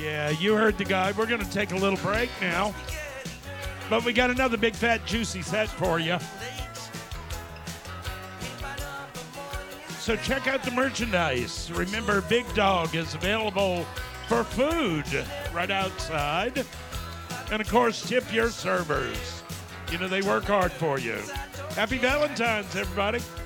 Yeah, you heard the guy. We're going to take a little break now. But we got another big, fat, juicy set for you. So check out the merchandise. Remember, Big Dog is available for food right outside. And, of course, tip your servers. You know, they work hard for you. Happy Valentine's, everybody.